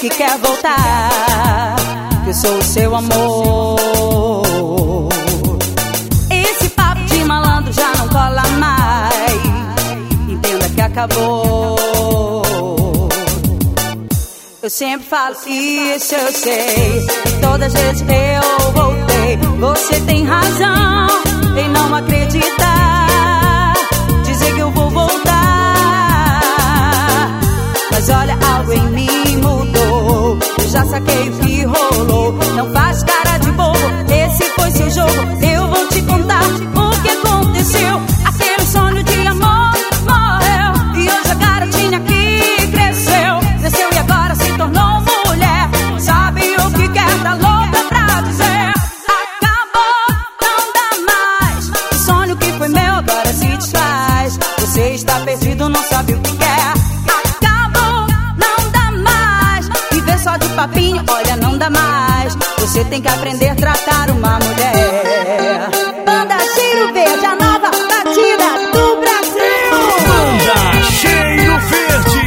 que quer voltar, que eu sou o seu amor. Esse papo de malandro já não cola mais, entenda que acabou. Eu sempre falo isso, eu sei, todas as vezes eu voltei. Você tem razão em não acreditar, dizer que eu vou voltar. Mas olha, algo em mim mudou, eu já saquei o que rolou. Não faz cara de bobo, esse foi seu jogo. Eu vou te contar o que aconteceu. Aquele sonho de amor morreu, e hoje a garotinha que cresceu, cresceu e agora se tornou mulher. Sabe o que quer, tá louca pra dizer. Acabou, não dá mais. O sonho que foi meu agora se desfaz. Você está perdido, não sabe o que quer. Acabou, não dá mais. Viver só de papinho, olha, não dá mais. Você tem que aprender a tratar uma mulher. Banda Cheiro Verde, a nova batida do Brasil. Banda Cheiro Verde.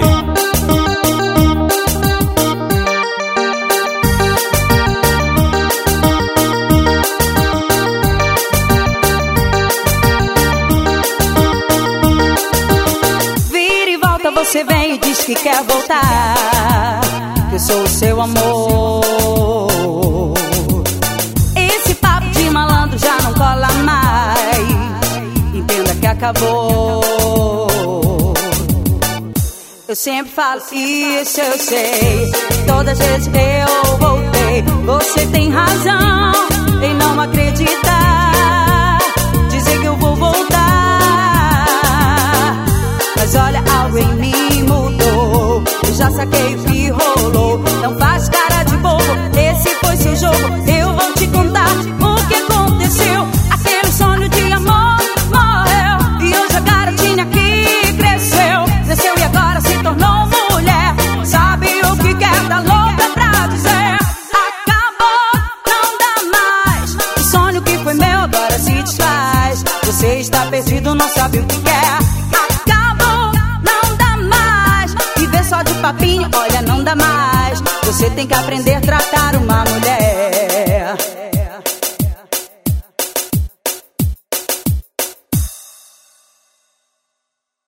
Vira e volta, você vem e diz que quer voltar, que eu sou o seu amor. Esse papo de malandro já não cola mais, entenda que acabou. Eu sempre falo isso, eu sei, todas as vezes eu voltei. Você tem razão em não acreditar, dizer que eu vou voltar. Mas olha, algo em mim mudou, eu já saquei o que rolou. Não faz cara de bobo, esse foi seu jogo. Eu vou te contar o que aconteceu. Aquele sonho de amor morreu, e hoje a garotinha que cresceu, cresceu e agora se tornou mulher. Sabe o que quer, tá louca pra dizer. Acabou, não dá mais. O sonho que foi meu agora se desfaz. Você está perdido, não sabe o que quer. Acabou, não dá mais. Viver só de papinho, olha, não dá mais. Você tem que aprender a tratar uma mulher.